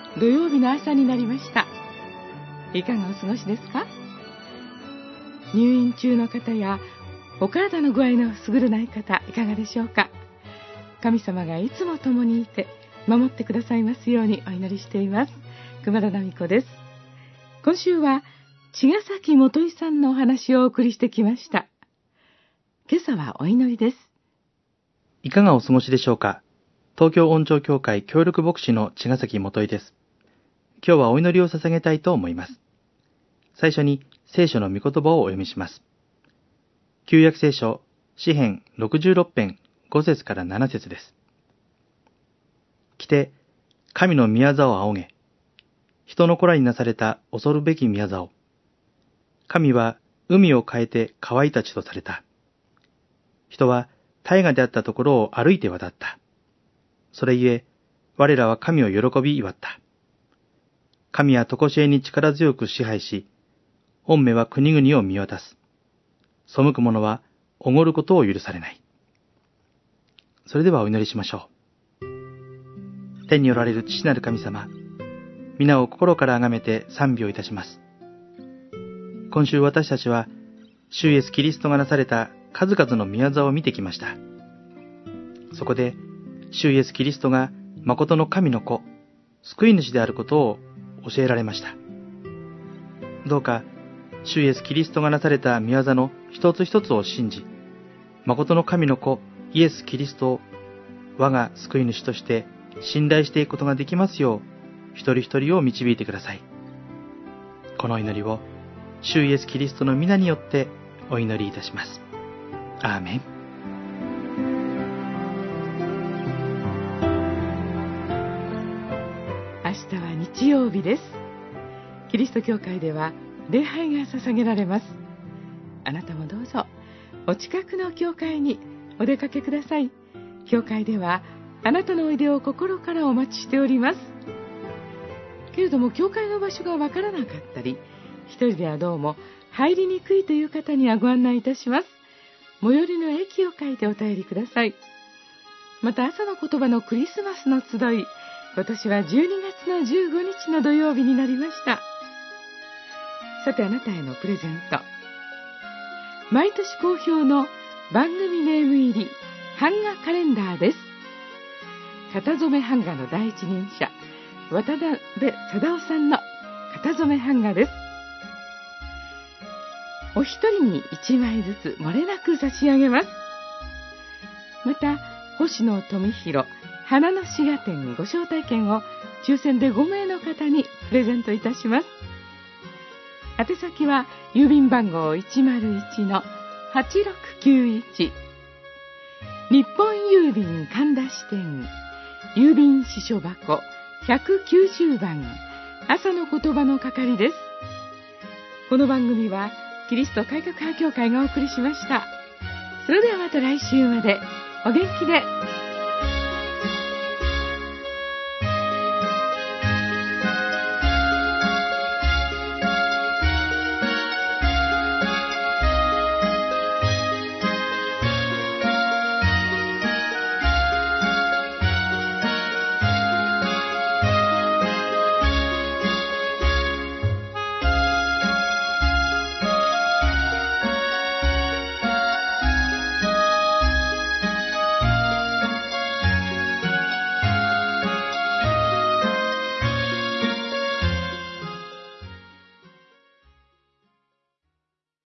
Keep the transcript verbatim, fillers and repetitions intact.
土曜日の朝になりました。いかがお過ごしですか？入院中の方やお体の具合の優れない方、いかがでしょうか？神様がいつも共にいて守ってくださいますようにお祈りしています。熊田奈美子です。今週は茅ヶ崎元井さんのお話をお送りしてきました。今朝はお祈りです。 いかがお過ごしでしょうか？東京恩寵協会協力牧師の茅ヶ崎元井です。今日はお祈りを捧げたいと思います。最初に聖書の御言葉をお読みします。旧約聖書詩編ろくじゅうろく編ご節からなな節です。来て神の宮座を仰げ、人の子らになされた恐るべき宮座を。神は海を変えて乾いた地とされた。人は大河であったところを歩いて渡った。それゆえ我らは神を喜び祝った。神は常しえに力強く支配し、御目は国々を見渡す。背く者はおごることを許されない。それではお祈りしましょう。天におられる父なる神様、皆を心から崇めて賛美をいたします。今週私たちは、主イエスキリストがなされた数々の宮座を見てきました。そこで、主イエスキリストが誠の神の子、救い主であることを教えられました。どうか、主イエスキリストがなされた宮座の一つ一つを信じ、誠の神の子、イエスキリストを我が救い主として信頼していくことができますよう、一人一人を導いてください。この祈りを、主イエスキリストの皆によってお祈りいたします。アーメン。 明日は日曜日です。キリスト教会では礼拝が捧げられます。あなたもどうぞお近くの教会にお出かけください。教会ではあなたのおいでを心からお待ちしております。けれども教会の場所がわからなかったり、一人ではどうも入りにくいという方にはご案内いたします。最寄りの駅を書いてお便りください。また朝の言葉のクリスマスの集い、今年はじゅうにがつのじゅうごにちの土曜日になりました。さてあなたへのプレゼント。毎年好評の番組ネーム入り版画カレンダーです。型染め版画の第一人者、渡辺貞夫さんの型染め版画です。お一人に一枚ずつ漏れなく差し上げます。また、星野富弘花の滋賀店ご招待券を抽選でごめいの方にプレゼントいたします。宛先は郵便番号 いちまるいちのはちろくきゅういち、日本郵便神田支店郵便支所箱ひゃくきゅうじゅうばん、朝の言葉の係です。この番組はキリスト改革派協会がお送りしました。それではまた来週までお元気で。